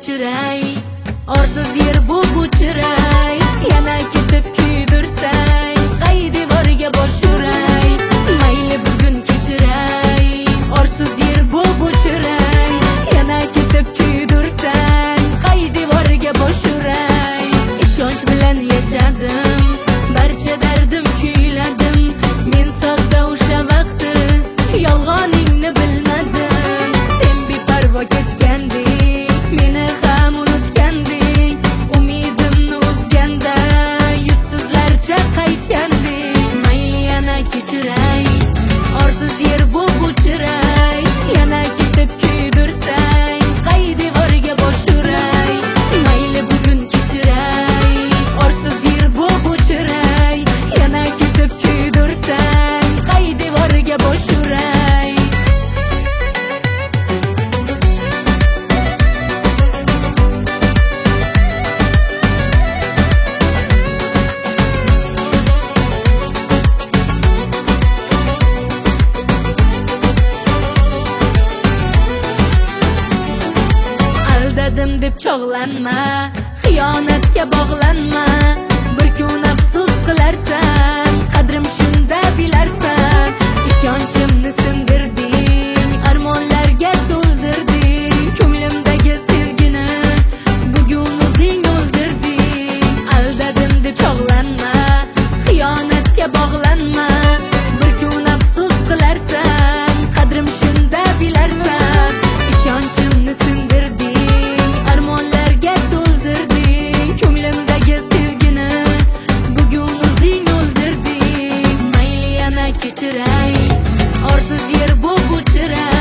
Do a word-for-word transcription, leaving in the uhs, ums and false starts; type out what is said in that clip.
kechiray, orsiz yer bu chiray, yana ketib kuydirsay, qay devorga bosh uray. Mayli bugun kechiray, orsiz yer bu chiray, yana ketib kuydirsay, qay devorga bosh uray. Ishonch bilan yashadim, barcha dardim kuyladim, men sodda o'sha vaqtda yolg'oningni bilmadim. Sen beparvo ketganding, meni ham unutganding, umidimni uzganda yuzsizlarcha qaytganding. Mayli yana kechiray, orsiz yer bu chiray, yana ketib kuydirsang, qay devorga bosh uray. Mayli bugun kechiray, orsiz yer bu chiray, yana ketib kuydirsang, qay devorga bosh uray. Aldadim deb chog'lanma, xiyonatga bog'lanma. Bir kun afsus qilarsan, qadrim shunda bilarsan. Ishonchimni sindirding, armonlarga to'ldirding, ko'nglimdagi sevgini bugun o'zing o'ldirding. Aldadim deb chog'lanma, xiyonatga bog'lanma. Bir kun afsus qilarsan, qadrim shunda bilarsan. Ishonchimni sindirding, armonlarga to'ldirding, ko'nglimdagi sevgini bugun o'zing o'ldirding. Mayli yana kechiray, orsiz yer bu chiray,